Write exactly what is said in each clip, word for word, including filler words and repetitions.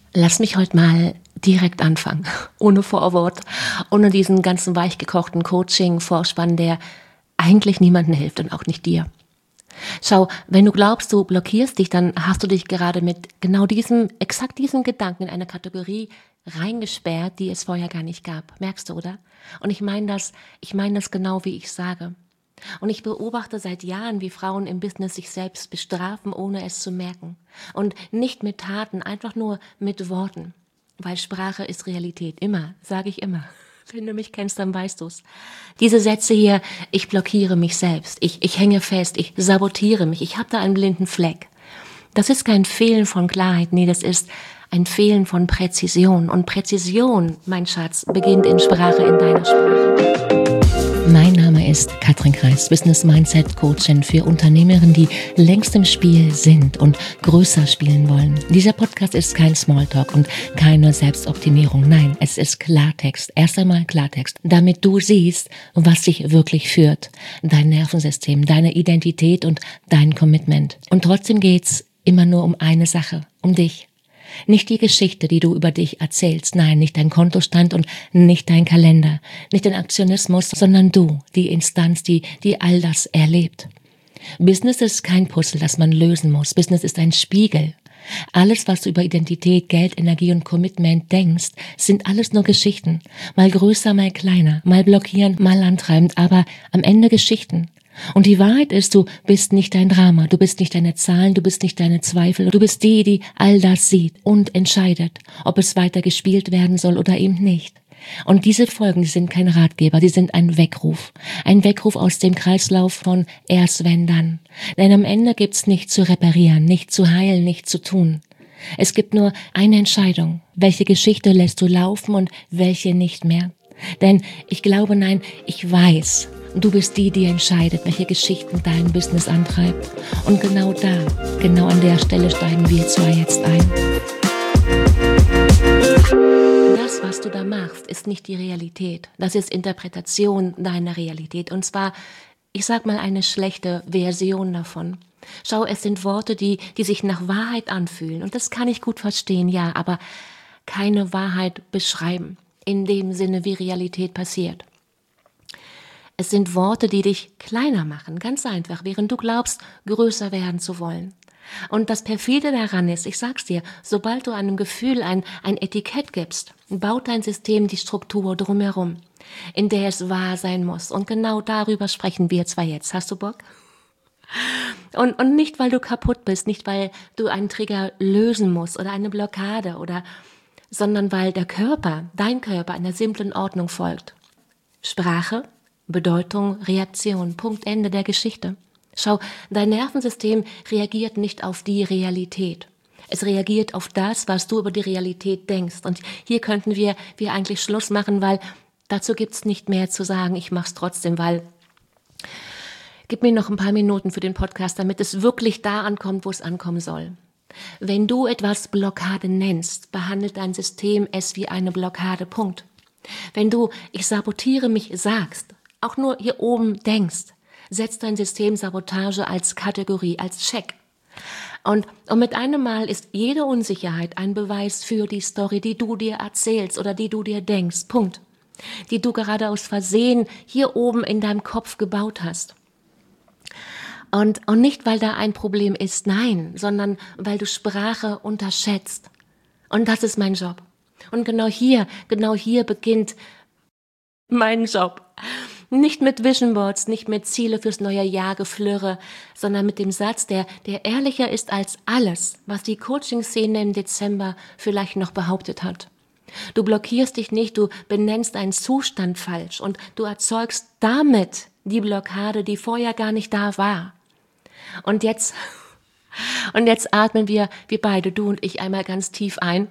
Lass mich heute mal direkt anfangen, ohne Vorwort, ohne diesen ganzen weichgekochten Coaching-Vorspann, der eigentlich niemandem hilft und auch nicht dir. Schau, wenn du glaubst, du blockierst dich, dann hast du dich gerade mit genau diesem, exakt diesem Gedanken in eine Kategorie reingesperrt, die es vorher gar nicht gab. Merkst du, oder? Und ich meine das, ich meine das genau, wie ich sage. Und ich beobachte seit Jahren, wie Frauen im Business sich selbst bestrafen, ohne es zu merken. Und nicht mit Taten, einfach nur mit Worten. Weil Sprache ist Realität. Immer, sage ich immer. Wenn du mich kennst, dann weißt du's. Diese Sätze hier, ich blockiere mich selbst, ich, ich hänge fest, ich sabotiere mich, ich habe da einen blinden Fleck. Das ist kein Fehlen von Klarheit, nee, das ist ein Fehlen von Präzision. Und Präzision, mein Schatz, beginnt in Sprache, in deiner Sprache. Mein Name ist Katrin Kreis, Business Mindset Coachin für Unternehmerinnen, die längst im Spiel sind und größer spielen wollen. Dieser Podcast ist kein Smalltalk und keine Selbstoptimierung. Nein, es ist Klartext. Erst einmal Klartext, damit du siehst, was dich wirklich führt. Dein Nervensystem, deine Identität und dein Commitment. Und trotzdem geht's immer nur um eine Sache, um dich. Nicht die Geschichte, die du über dich erzählst, nein, nicht dein Kontostand und nicht dein Kalender, nicht dein Aktionismus, sondern du, die Instanz, die, die all das erlebt. Business ist kein Puzzle, das man lösen muss. Business ist ein Spiegel. Alles, was du über Identität, Geld, Energie und Commitment denkst, sind alles nur Geschichten. Mal größer, mal kleiner, mal blockierend, mal antreibend, aber am Ende Geschichten. Und die Wahrheit ist, du bist nicht dein Drama, du bist nicht deine Zahlen, du bist nicht deine Zweifel, du bist die, die all das sieht und entscheidet, ob es weiter gespielt werden soll oder eben nicht. Und diese Folgen, die sind kein Ratgeber, die sind ein Weckruf. Ein Weckruf aus dem Kreislauf von erst wenn dann. Denn am Ende gibt's nichts zu reparieren, nichts zu heilen, nichts zu tun. Es gibt nur eine Entscheidung. Welche Geschichte lässt du laufen und welche nicht mehr? Denn ich glaube, nein, ich weiß, du bist die, die entscheidet, welche Geschichten dein Business antreibt. Und genau da, genau an der Stelle steigen wir zwei jetzt ein. Das, was du da machst, ist nicht die Realität. Das ist Interpretation deiner Realität. Und zwar, ich sag mal, eine schlechte Version davon. Schau, es sind Worte, die, die sich nach Wahrheit anfühlen. Und das kann ich gut verstehen, ja, aber keine Wahrheit beschreiben. In dem Sinne, wie Realität passiert. Es sind Worte, die dich kleiner machen, ganz einfach, während du glaubst, größer werden zu wollen. Und das Perfide daran ist, ich sag's dir, sobald du einem Gefühl ein, ein Etikett gibst, baut dein System die Struktur drumherum, in der es wahr sein muss. Und genau darüber sprechen wir zwar jetzt. Hast du Bock? Und, und nicht, weil du kaputt bist, nicht, weil du einen Trigger lösen musst oder eine Blockade oder sondern weil der Körper, dein Körper, einer simplen Ordnung folgt. Sprache, Bedeutung, Reaktion, Punkt, Ende der Geschichte. Schau, dein Nervensystem reagiert nicht auf die Realität. Es reagiert auf das, was du über die Realität denkst. Und hier könnten wir, wir eigentlich Schluss machen, weil dazu gibt's nicht mehr zu sagen. Ich mach's trotzdem, weil gib mir noch ein paar Minuten für den Podcast, damit es wirklich da ankommt, wo es ankommen soll. Wenn du etwas Blockade nennst, behandelt dein System es wie eine Blockade, Punkt. Wenn du, ich sabotiere mich, sagst, auch nur hier oben denkst, setzt dein System Sabotage als Kategorie, als Check. Und, und mit einem Mal ist jede Unsicherheit ein Beweis für die Story, die du dir erzählst oder die du dir denkst, Punkt. Die du gerade aus Versehen hier oben in deinem Kopf gebaut hast. Und, und nicht, weil da ein Problem ist, nein, sondern weil du Sprache unterschätzt. Und das ist mein Job. Und genau hier, genau hier beginnt mein Job. Nicht mit Vision Boards, nicht mit Ziele fürs neue Jahr Geflirre, sondern mit dem Satz, der, der ehrlicher ist als alles, was die Coaching-Szene im Dezember vielleicht noch behauptet hat. Du blockierst dich nicht, du benennst einen Zustand falsch und du erzeugst damit die Blockade, die vorher gar nicht da war. Und jetzt, und jetzt atmen wir, wir beide, du und ich, einmal ganz tief ein.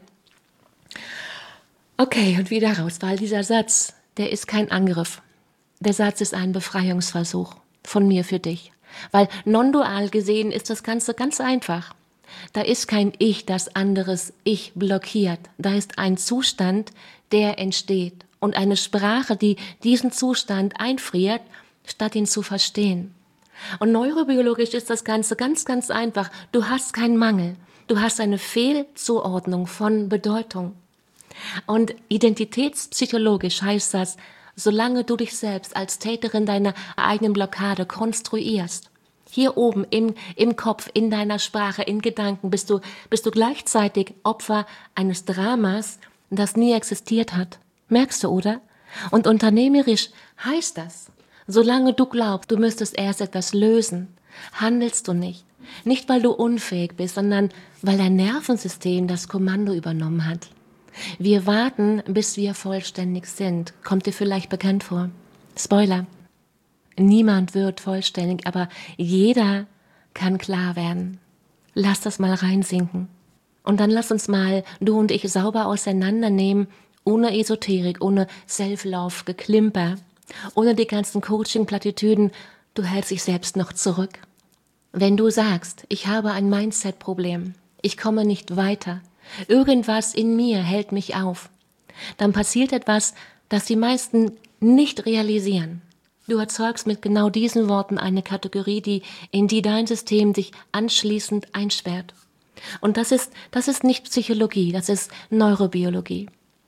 Okay, und wieder raus, weil dieser Satz, der ist kein Angriff. Der Satz ist ein Befreiungsversuch von mir für dich. Weil non-dual gesehen ist das Ganze ganz einfach. Da ist kein Ich, das anderes Ich blockiert. Da ist ein Zustand, der entsteht. Und eine Sprache, die diesen Zustand einfriert, statt ihn zu verstehen. Und neurobiologisch ist das Ganze ganz, ganz einfach. Du hast keinen Mangel. Du hast eine Fehlzuordnung von Bedeutung. Und identitätspsychologisch heißt das, solange du dich selbst als Täterin deiner eigenen Blockade konstruierst, hier oben im, im Kopf, in deiner Sprache, in Gedanken, bist du, bist du gleichzeitig Opfer eines Dramas, das nie existiert hat. Merkst du, oder? Und unternehmerisch heißt das, solange du glaubst, du müsstest erst etwas lösen, handelst du nicht. Nicht, weil du unfähig bist, sondern weil dein Nervensystem das Kommando übernommen hat. Wir warten, bis wir vollständig sind. Kommt dir vielleicht bekannt vor? Spoiler. Niemand wird vollständig, aber jeder kann klar werden. Lass das mal reinsinken. Und dann lass uns mal, du und ich, sauber auseinandernehmen, ohne Esoterik, ohne Self-Love-Geklimper, ohne die ganzen Coaching-Plattitüden. Du hältst dich selbst noch zurück. Wenn du sagst, ich habe ein Mindset-Problem, ich komme nicht weiter, irgendwas in mir hält mich auf, dann passiert etwas, das die meisten nicht realisieren. Du erzeugst mit genau diesen Worten eine Kategorie, die, in die dein System dich anschließend einsperrt. Und das ist, das ist nicht Psychologie, das ist Neurobiologie.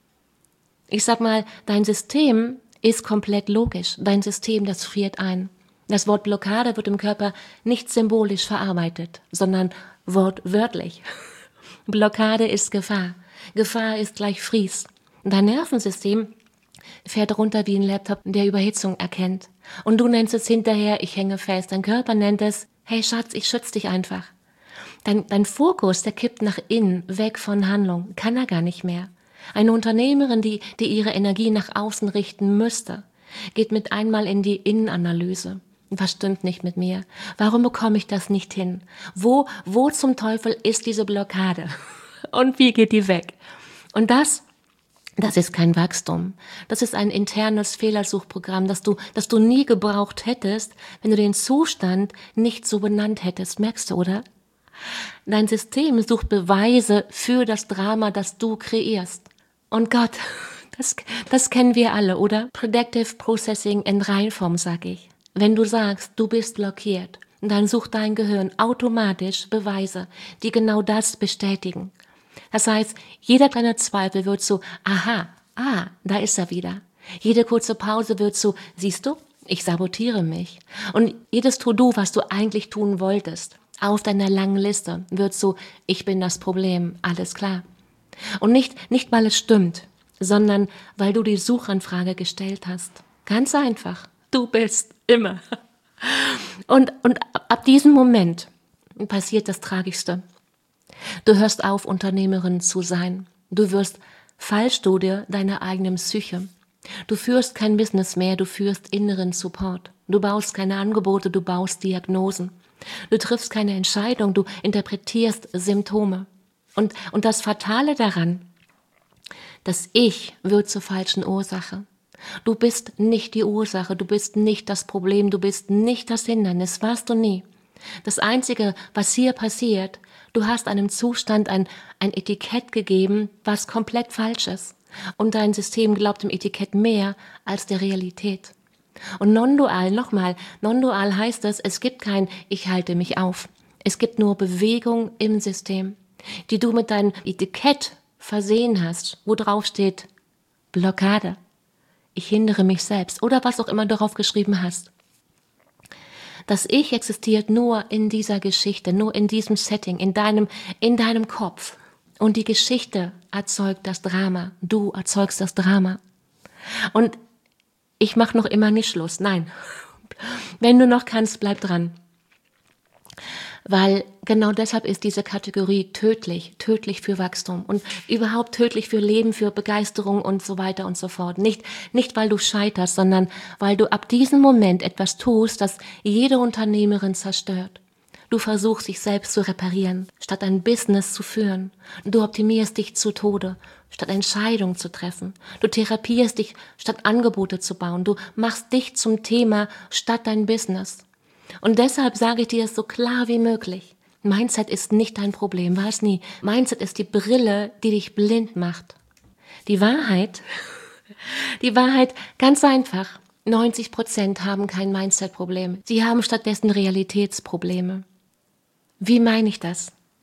Ich sag mal, dein System ist komplett logisch. Dein System, das friert ein. Das Wort Blockade wird im Körper nicht symbolisch verarbeitet, sondern wortwörtlich. Blockade ist Gefahr. Gefahr ist gleich Fries. Dein Nervensystem fährt runter wie ein Laptop, der Überhitzung erkennt. Und du nennst es hinterher, ich hänge fest. Dein Körper nennt es, hey Schatz, ich schütze dich einfach. Dein, dein Fokus, der kippt nach innen, weg von Handlung, kann er gar nicht mehr. Eine Unternehmerin, die, die ihre Energie nach außen richten müsste, geht mit einmal in die Innenanalyse. Was stimmt nicht mit mir? Warum bekomme ich das nicht hin? Wo, wo zum Teufel ist diese Blockade? Und wie geht die weg? Und das, das ist kein Wachstum. Das ist ein internes Fehlersuchprogramm, das du, das du nie gebraucht hättest, wenn du den Zustand nicht so benannt hättest. Merkst du, oder? Dein System sucht Beweise für das Drama, das du kreierst. Und Gott, das, das kennen wir alle, oder? Predictive Processing in Reinform, sag ich. Wenn du sagst, du bist blockiert, dann sucht dein Gehirn automatisch Beweise, die genau das bestätigen. Das heißt, jeder kleine Zweifel wird so, aha, ah, da ist er wieder. Jede kurze Pause wird so, siehst du, ich sabotiere mich. Und jedes To-Do, was du eigentlich tun wolltest, auf deiner langen Liste, wird so, ich bin das Problem, alles klar. Und nicht, nicht weil es stimmt, sondern weil du die Suchanfrage gestellt hast. Ganz einfach, du bist immer. Und, und ab diesem Moment passiert das Tragischste. Du hörst auf, Unternehmerin zu sein. Du wirst Fallstudie deiner eigenen Psyche. Du führst kein Business mehr, du führst inneren Support. Du baust keine Angebote, du baust Diagnosen. Du triffst keine Entscheidung, du interpretierst Symptome. Und, und das Fatale daran, das Ich wird zur falschen Ursache. Du bist nicht die Ursache, du bist nicht das Problem, du bist nicht das Hindernis, warst du nie. Das Einzige, was hier passiert, du hast einem Zustand ein, ein Etikett gegeben, was komplett falsch ist. Und dein System glaubt dem Etikett mehr als der Realität. Und non-dual, nochmal, non-dual heißt es, es gibt kein Ich halte mich auf. Es gibt nur Bewegung im System, die du mit deinem Etikett versehen hast, wo drauf steht Blockade. Ich hindere mich selbst oder was auch immer du darauf geschrieben hast. Das Ich existiert nur in dieser Geschichte, nur in diesem Setting, in deinem, in deinem Kopf. Und die Geschichte erzeugt das Drama. Du erzeugst das Drama. Und ich mache noch immer nicht Schluss. Nein. Wenn du noch kannst, bleib dran. Weil genau deshalb ist diese Kategorie tödlich, tödlich für Wachstum und überhaupt tödlich für Leben, für Begeisterung und so weiter und so fort. Nicht, nicht weil du scheiterst, sondern weil du ab diesem Moment etwas tust, das jede Unternehmerin zerstört. Du versuchst, dich selbst zu reparieren, statt ein Business zu führen. Du optimierst dich zu Tode, statt Entscheidungen zu treffen. Du therapierst dich, statt Angebote zu bauen. Du machst dich zum Thema, statt dein Business. Und deshalb sage ich dir es so klar wie möglich. Mindset ist nicht dein Problem, war es nie. Mindset ist die Brille, die dich blind macht. Die Wahrheit, die Wahrheit, ganz einfach, neunzig Prozent haben kein Mindset-Problem. Sie haben stattdessen Realitätsprobleme. Wie meine ich das?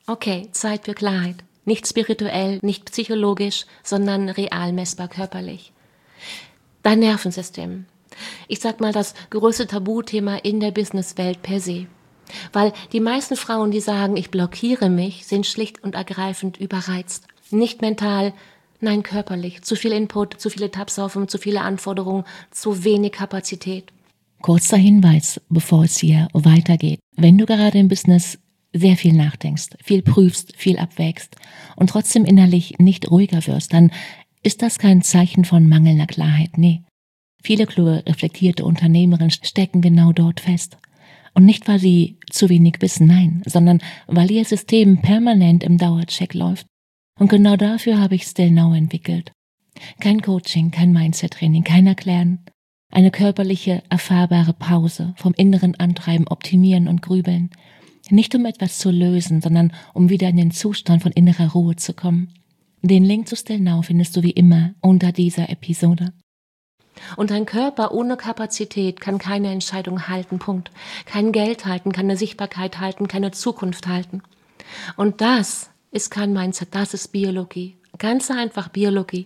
Okay, Zeit für Klarheit. Nicht spirituell, nicht psychologisch, sondern real messbar körperlich. Dein Nervensystem. Ich sag mal, das größte Tabuthema in der Businesswelt per se. Weil die meisten Frauen, die sagen, ich blockiere mich, sind schlicht und ergreifend überreizt. Nicht mental, nein körperlich. Zu viel Input, zu viele Tabs offen, zu viele Anforderungen, zu wenig Kapazität. Kurzer Hinweis, bevor es hier weitergeht. Wenn du gerade im Business sehr viel nachdenkst, viel prüfst, viel abwägst und trotzdem innerlich nicht ruhiger wirst, dann ist das kein Zeichen von mangelnder Klarheit, nee. Viele kluge, reflektierte Unternehmerinnen stecken genau dort fest. Und nicht, weil sie zu wenig wissen, nein, sondern weil ihr System permanent im Dauercheck läuft. Und genau dafür habe ich Still Now entwickelt. Kein Coaching, kein Mindset-Training, kein Erklären. Eine körperliche, erfahrbare Pause vom inneren Antreiben, Optimieren und Grübeln. Nicht um etwas zu lösen, sondern um wieder in den Zustand von innerer Ruhe zu kommen. Den Link zu Still Now findest du wie immer unter dieser Episode. Und ein Körper ohne Kapazität kann keine Entscheidung halten, Punkt. Kein Geld halten, keine Sichtbarkeit halten, keine Zukunft halten. Und das ist kein Mindset, das ist Biologie. Ganz einfach Biologie.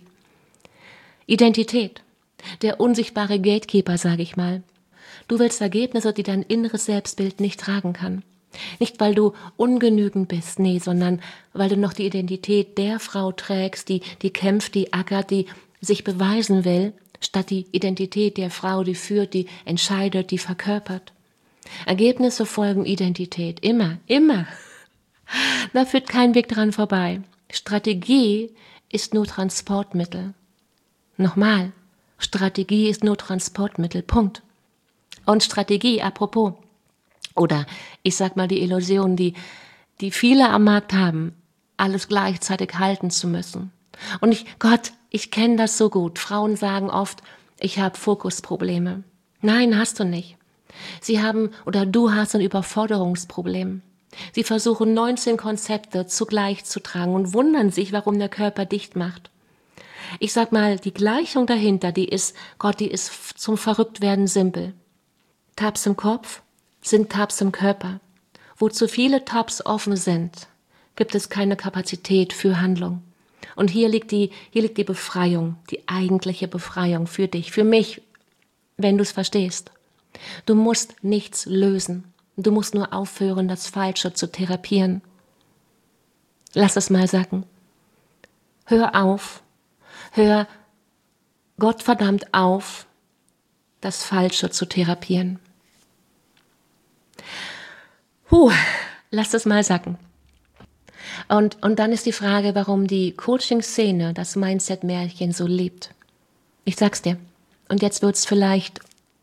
Identität. Der unsichtbare Gatekeeper, sage ich mal. Du willst Ergebnisse, die dein inneres Selbstbild nicht tragen kann. Nicht, weil du ungenügend bist, nee, sondern weil du noch die Identität der Frau trägst, die, die kämpft, die ackert, die sich beweisen will, statt die Identität der Frau, die führt, die entscheidet, die verkörpert. Ergebnisse folgen Identität, immer, immer. Da führt kein Weg dran vorbei. Strategie ist nur Transportmittel. Nochmal, Strategie ist nur Transportmittel, Punkt. Und Strategie, apropos, oder ich sag mal die Illusion, die, die viele am Markt haben, alles gleichzeitig halten zu müssen. Und ich, Gott, ich kenne das so gut. Frauen sagen oft, ich habe Fokusprobleme. Nein, hast du nicht. Sie haben oder du hast ein Überforderungsproblem. Sie versuchen neunzehn Konzepte zugleich zu tragen und wundern sich, warum der Körper dicht macht. Ich sag mal, die Gleichung dahinter, die ist, Gott, die ist zum Verrücktwerden simpel. Tabs im Kopf sind Tabs im Körper. Wo zu viele Tabs offen sind, gibt es keine Kapazität für Handlung. Und hier liegt die, hier liegt die Befreiung, die eigentliche Befreiung für dich, für mich, wenn du es verstehst. Du musst nichts lösen. Du musst nur aufhören, das Falsche zu therapieren. Lass es mal sacken. Hör auf. Hör Gottverdammt auf, das Falsche zu therapieren. Puh, lass es mal sacken. Und, und dann ist die Frage, warum die Coaching-Szene das Mindset-Märchen so liebt. Ich sag's dir. Und jetzt wird's vielleicht,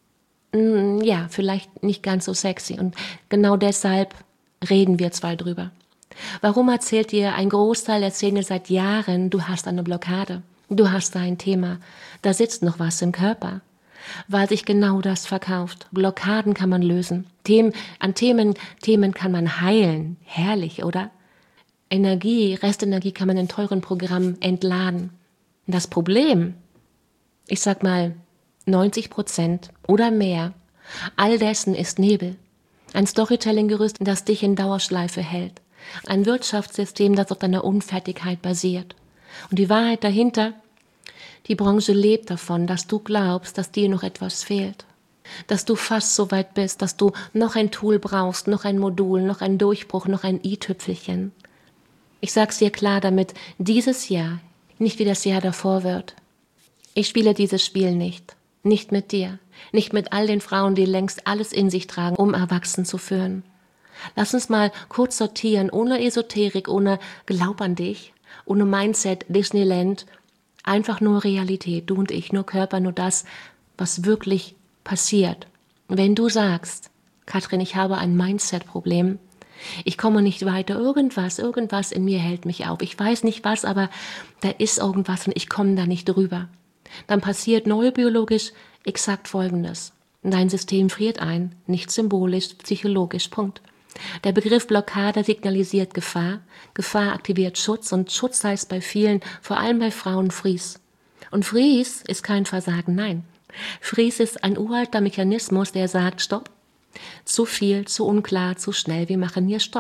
mh, ja, vielleicht nicht ganz so sexy. Und genau deshalb reden wir zwei drüber. Warum erzählt dir ein Großteil der Szene seit Jahren, du hast eine Blockade, du hast da ein Thema, da sitzt noch was im Körper? Weil sich genau das verkauft. Blockaden kann man lösen. Themen, an Themen, Themen kann man heilen. Herrlich, oder? Energie, Restenergie kann man in teuren Programmen entladen. Das Problem, ich sag mal neunzig Prozent oder mehr, all dessen ist Nebel. Ein Storytelling-Gerüst, das dich in Dauerschleife hält. Ein Wirtschaftssystem, das auf deiner Unfertigkeit basiert. Und die Wahrheit dahinter, die Branche lebt davon, dass du glaubst, dass dir noch etwas fehlt. Dass du fast so weit bist, dass du noch ein Tool brauchst, noch ein Modul, noch ein Durchbruch, noch ein i-Tüpfelchen. Ich sag's dir klar, damit dieses Jahr nicht wie das Jahr davor wird. Ich spiele dieses Spiel nicht. Nicht mit dir. Nicht mit all den Frauen, die längst alles in sich tragen, um erwachsen zu führen. Lass uns mal kurz sortieren, ohne Esoterik, ohne Glaub an dich, ohne Mindset, Disneyland, einfach nur Realität, du und ich, nur Körper, nur das, was wirklich passiert. Wenn du sagst, Katrin, ich habe ein Mindset-Problem, ich komme nicht weiter, irgendwas, irgendwas in mir hält mich auf, ich weiß nicht was, aber da ist irgendwas und ich komme da nicht drüber, dann passiert neurobiologisch exakt Folgendes. Dein System friert ein, nicht symbolisch, psychologisch, Punkt. Der Begriff Blockade signalisiert Gefahr, Gefahr aktiviert Schutz und Schutz heißt bei vielen, vor allem bei Frauen, Freeze. Und Freeze ist kein Versagen, nein. Freeze ist ein uralter Mechanismus, der sagt, stopp, zu viel, zu unklar, zu schnell, wir machen hier Stopp.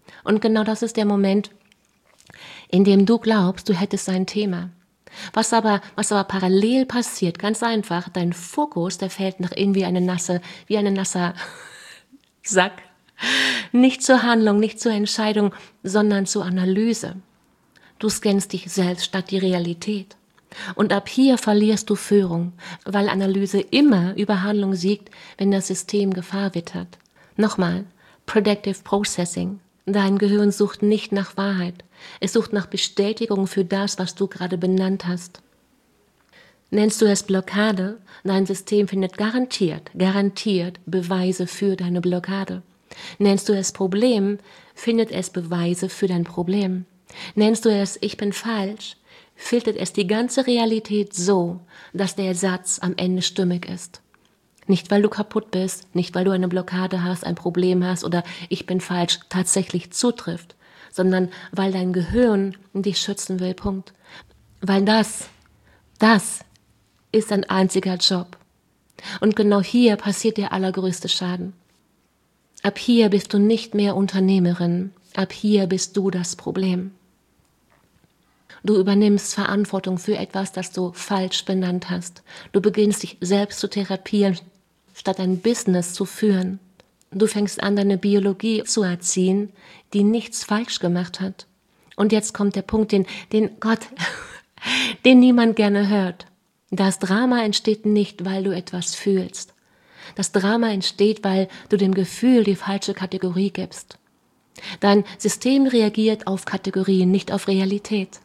Und genau das ist der Moment, in dem du glaubst, du hättest ein Thema. Was aber, was aber parallel passiert, ganz einfach, dein Fokus, der fällt nach innen wie eine nasse, wie ein nasser Sack. Nicht zur Handlung, nicht zur Entscheidung, sondern zur Analyse. Du scannst dich selbst statt die Realität. Und ab hier verlierst du Führung, weil Analyse immer über Handlung siegt, wenn das System Gefahr wittert. Nochmal, Predictive Processing. Dein Gehirn sucht nicht nach Wahrheit. Es sucht nach Bestätigung für das, was du gerade benannt hast. Nennst du es Blockade, dein System findet garantiert, garantiert Beweise für deine Blockade. Nennst du es Problem, findet es Beweise für dein Problem. Nennst du es Ich bin falsch, filtert es die ganze Realität so, dass der Satz am Ende stimmig ist. Nicht, weil du kaputt bist, nicht, weil du eine Blockade hast, ein Problem hast oder Ich bin falsch tatsächlich zutrifft, sondern weil dein Gehirn dich schützen will, Punkt. Weil das, das ist ein einziger Job. Und genau hier passiert der allergrößte Schaden. Ab hier bist du nicht mehr Unternehmerin, ab hier bist du das Problem. Du übernimmst Verantwortung für etwas, das du falsch benannt hast. Du beginnst dich selbst zu therapieren, statt ein Business zu führen. Du fängst an, deine Biologie zu erziehen, die nichts falsch gemacht hat. Und jetzt kommt der Punkt, den, den Gott, den niemand gerne hört. Das Drama entsteht nicht, weil du etwas fühlst. Das Drama entsteht, weil du dem Gefühl die falsche Kategorie gibst. Dein System reagiert auf Kategorien, nicht auf Realität.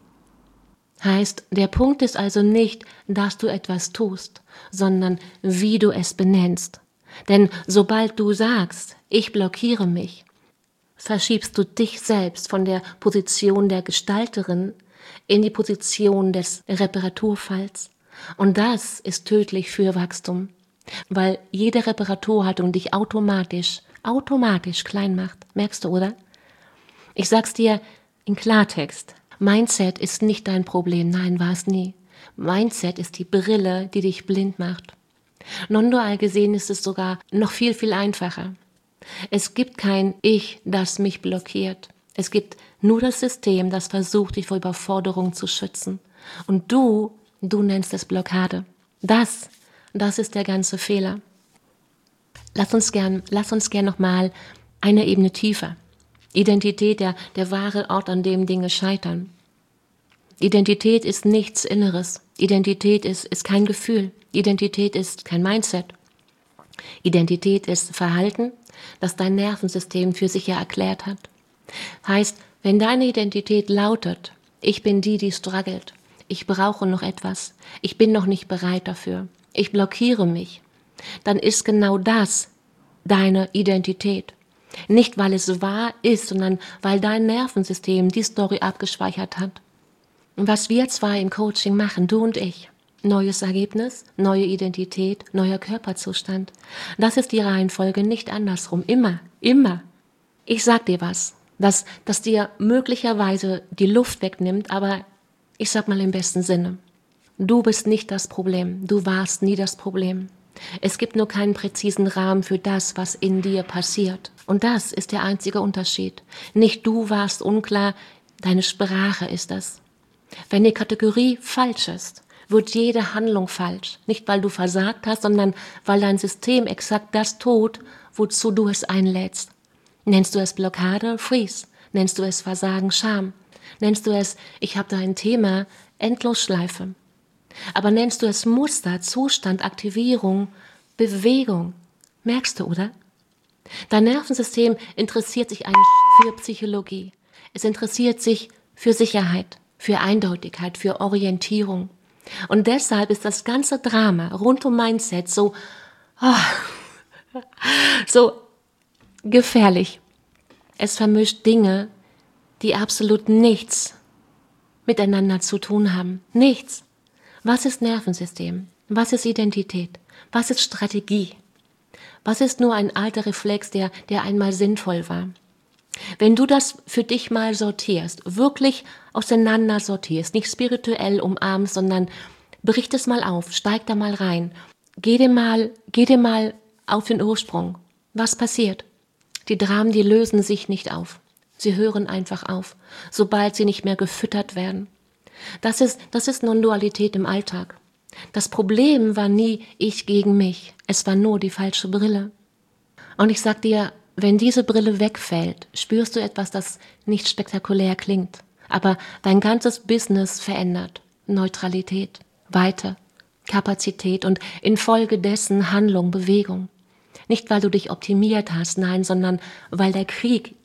Heißt, der Punkt ist also nicht, dass du etwas tust, sondern wie du es benennst. Denn sobald du sagst, ich blockiere mich, verschiebst du dich selbst von der Position der Gestalterin in die Position des Reparaturfalls. Und das ist tödlich für Wachstum, weil jede Reparaturhaltung dich automatisch, automatisch klein macht. Merkst du, oder? Ich sag's dir in Klartext. Mindset ist nicht dein Problem, nein, war es nie. Mindset ist die Brille, die dich blind macht. Non-dual gesehen ist es sogar noch viel, viel einfacher. Es gibt kein Ich, das mich blockiert. Es gibt nur das System, das versucht, dich vor Überforderung zu schützen. Und du, du nennst es Blockade. Das, das ist der ganze Fehler. Lass uns gern, lass uns gern nochmal eine Ebene tiefer. Identität, der, der wahre Ort, an dem Dinge scheitern. Identität ist nichts Inneres. Identität ist, ist kein Gefühl. Identität ist kein Mindset. Identität ist Verhalten, das dein Nervensystem für sich ja erklärt hat. Heißt, wenn deine Identität lautet, ich bin die, die struggelt, ich brauche noch etwas, ich bin noch nicht bereit dafür, ich blockiere mich, dann ist genau das deine Identität. Nicht, weil es wahr ist, sondern weil dein Nervensystem die Story abgespeichert hat. Und was wir zwei im Coaching machen, du und ich, neues Ergebnis, neue Identität, neuer Körperzustand. Das ist die Reihenfolge, nicht andersrum. Immer, immer. Ich sag dir was, das, das dir möglicherweise die Luft wegnimmt, aber ich sag mal im besten Sinne. Du bist nicht das Problem, du warst nie das Problem. Es gibt nur keinen präzisen Rahmen für das, was in dir passiert. Und das ist der einzige Unterschied. Nicht du warst unklar, deine Sprache ist das. Wenn die Kategorie falsch ist, wird jede Handlung falsch. Nicht, weil du versagt hast, sondern weil dein System exakt das tut, wozu du es einlädst. Nennst du es Blockade? Freeze. Nennst du es Versagen? Scham. Nennst du es, ich habe da ein Thema? Endlosschleife. Aber nennst du es Muster, Zustand, Aktivierung, Bewegung? Merkst du, oder? Dein Nervensystem interessiert sich eigentlich für Psychologie. Es interessiert sich für Sicherheit, für Eindeutigkeit, für Orientierung. Und deshalb ist das ganze Drama rund um Mindset so, oh, so gefährlich. Es vermischt Dinge, die absolut nichts miteinander zu tun haben. Nichts. Was ist Nervensystem? Was ist Identität? Was ist Strategie? Was ist nur ein alter Reflex, der, der einmal sinnvoll war? Wenn du das für dich mal sortierst, wirklich auseinander sortierst, nicht spirituell umarmst, sondern brich es mal auf, steig da mal rein, geh dir mal, geh dir mal auf den Ursprung. Was passiert? Die Dramen, die lösen sich nicht auf. Sie hören einfach auf, sobald sie nicht mehr gefüttert werden. Das ist, das ist Non-Dualität im Alltag. Das Problem war nie ich gegen mich, es war nur die falsche Brille. Und ich sag dir, wenn diese Brille wegfällt, spürst du etwas, das nicht spektakulär klingt, aber dein ganzes Business verändert. Neutralität, Weite, Kapazität und infolgedessen Handlung, Bewegung. Nicht, weil du dich optimiert hast, nein, sondern weil der Krieg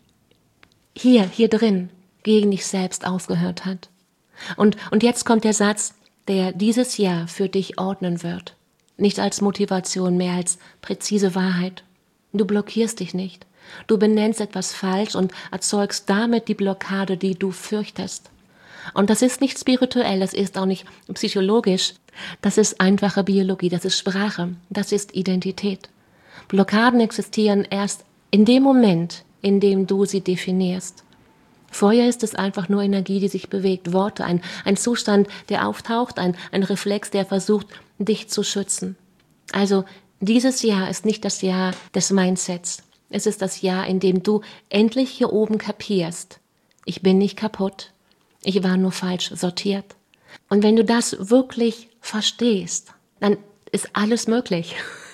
hier, hier drin gegen dich selbst aufgehört hat. Und, und jetzt kommt der Satz, der dieses Jahr für dich ordnen wird. Nicht als Motivation, mehr als präzise Wahrheit. Du blockierst dich nicht. Du benennst etwas falsch und erzeugst damit die Blockade, die du fürchtest. Und das ist nicht spirituell, das ist auch nicht psychologisch. Das ist einfache Biologie, das ist Sprache, das ist Identität. Blockaden existieren erst in dem Moment, in dem du sie definierst. Vorher ist es einfach nur Energie, die sich bewegt, Worte, ein, ein Zustand, der auftaucht, ein, ein Reflex, der versucht, dich zu schützen. Also dieses Jahr ist nicht das Jahr des Mindsets. Es ist das Jahr, in dem du endlich hier oben kapierst. Ich bin nicht kaputt. Ich war nur falsch sortiert. Und wenn du das wirklich verstehst, dann ist alles möglich.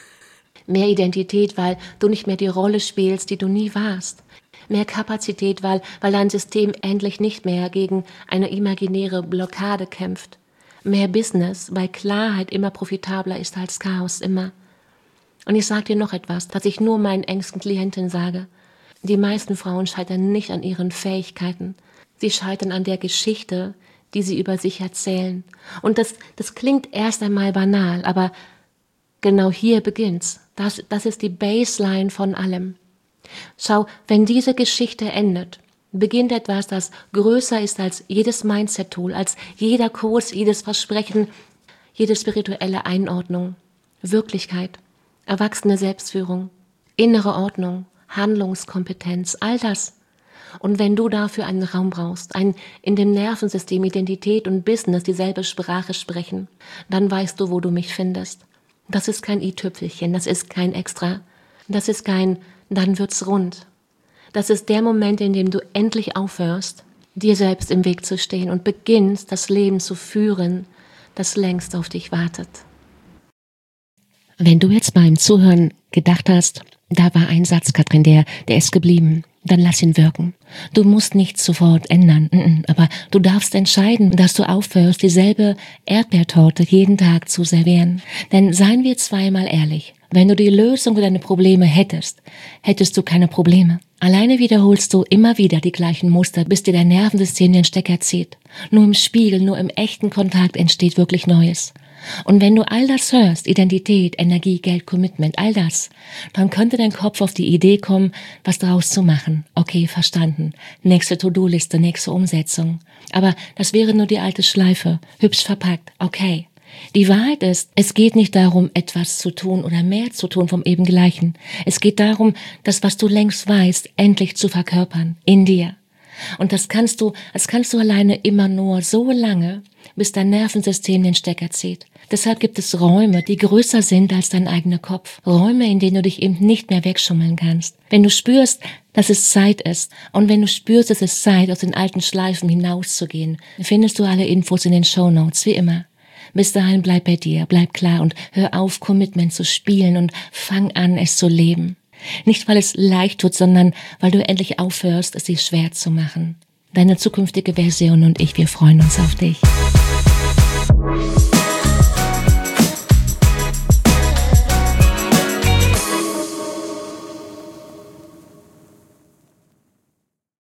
Mehr Identität, weil du nicht mehr die Rolle spielst, die du nie warst. Mehr Kapazität, weil, weil dein System endlich nicht mehr gegen eine imaginäre Blockade kämpft. Mehr Business, weil Klarheit immer profitabler ist als Chaos, immer. Und ich sage dir noch etwas, das ich nur meinen engsten Klienten sage. Die meisten Frauen scheitern nicht an ihren Fähigkeiten. Sie scheitern an der Geschichte, die sie über sich erzählen. Und das, das klingt erst einmal banal, aber genau hier beginnt's. Das, das ist die Baseline von allem. Schau, wenn diese Geschichte endet, beginnt etwas, das größer ist als jedes Mindset-Tool, als jeder Kurs, jedes Versprechen, jede spirituelle Einordnung. Wirklichkeit, erwachsene Selbstführung, innere Ordnung, Handlungskompetenz, all das. Und wenn du dafür einen Raum brauchst, ein in dem Nervensystem Identität und Business dieselbe Sprache sprechen, dann weißt du, wo du mich findest. Das ist kein i-Tüpfelchen, das ist kein Extra, das ist kein dann wird's rund. Das ist der Moment, in dem du endlich aufhörst, dir selbst im Weg zu stehen und beginnst, das Leben zu führen, das längst auf dich wartet. Wenn du jetzt beim Zuhören gedacht hast, da war ein Satz, Katrin, der, der ist geblieben, dann lass ihn wirken. Du musst nichts sofort ändern, aber du darfst entscheiden, dass du aufhörst, dieselbe Erdbeertorte jeden Tag zu servieren. Denn seien wir zweimal ehrlich, wenn du die Lösung für deine Probleme hättest, hättest du keine Probleme. Alleine wiederholst du immer wieder die gleichen Muster, bis dir dein Nervensystem den Stecker zieht. Nur im Spiegel, nur im echten Kontakt entsteht wirklich Neues. Und wenn du all das hörst, Identität, Energie, Geld, Commitment, all das, dann könnte dein Kopf auf die Idee kommen, was daraus zu machen. Okay, verstanden. Nächste To-Do-Liste, nächste Umsetzung. Aber das wäre nur die alte Schleife, hübsch verpackt. Okay. Die Wahrheit ist, es geht nicht darum, etwas zu tun oder mehr zu tun vom eben Gleichen. Es geht darum, das, was du längst weißt, endlich zu verkörpern, in dir. Und das kannst du, das kannst du alleine immer nur so lange, bis dein Nervensystem den Stecker zieht. Deshalb gibt es Räume, die größer sind als dein eigener Kopf. Räume, in denen du dich eben nicht mehr wegschummeln kannst. Wenn du spürst, dass es Zeit ist und wenn du spürst, dass es Zeit, aus den alten Schleifen hinauszugehen, findest du alle Infos in den Shownotes, wie immer. Bis dahin bleib bei dir, bleib klar und hör auf, Commitment zu spielen und fang an, es zu leben. Nicht, weil es leicht tut, sondern weil du endlich aufhörst, es dir schwer zu machen. Deine zukünftige Version und ich, wir freuen uns auf dich.